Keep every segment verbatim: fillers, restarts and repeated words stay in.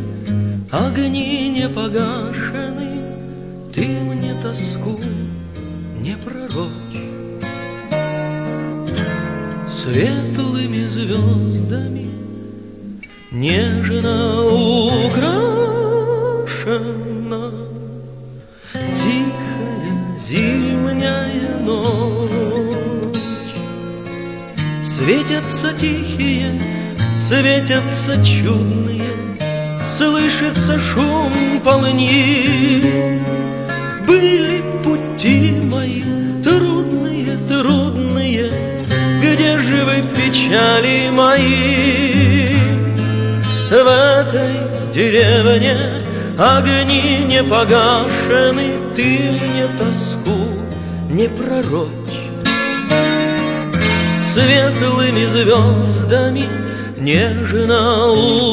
огни не погашены, ты мне тоску не пророчь. Светлыми звездами нежно украшена тихая зимняя ночь. Светятся тихие, светятся чудные, слышится шум полыни. Были пути мои трудные, трудные, где же вы, печали мои? В этой деревне огни не погашены, ты мне тоску не пророчь. Светлыми звездами нежно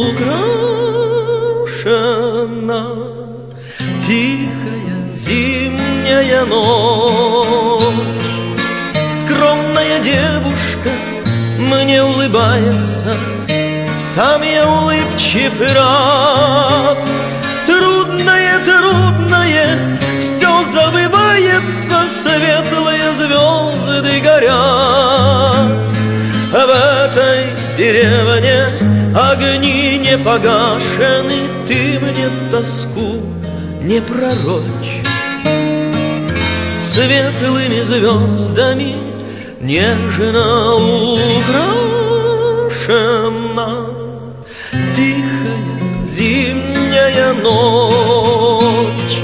украшена тихая зимняя ночь. Скромная девушка мне улыбается, сам я улыбчив и рад. Трудное, трудное, все забывается, светлые звезды горят. В этой деревне огни не погашены, ты мне тоску не пророчь. Светлыми звездами нежно украшена тихая зимняя ночь.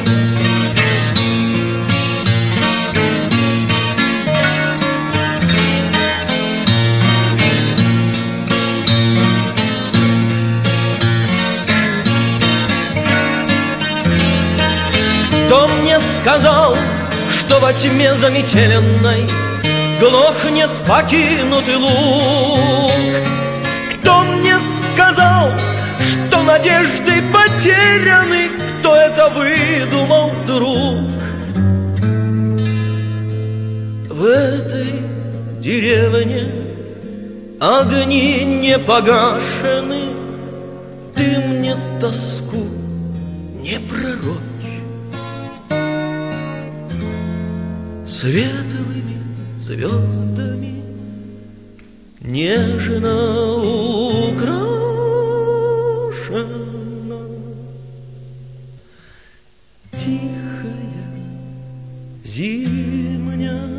Кто мне сказал, что во тьме заметеленной глохнет покинутый луг? Кто мне сказал, что надежды потеряны? Кто это выдумал, друг? В этой деревне огни не погашены, ты мне тоску не пророчь. Светлыми звездами нежно украшена тихая зимняя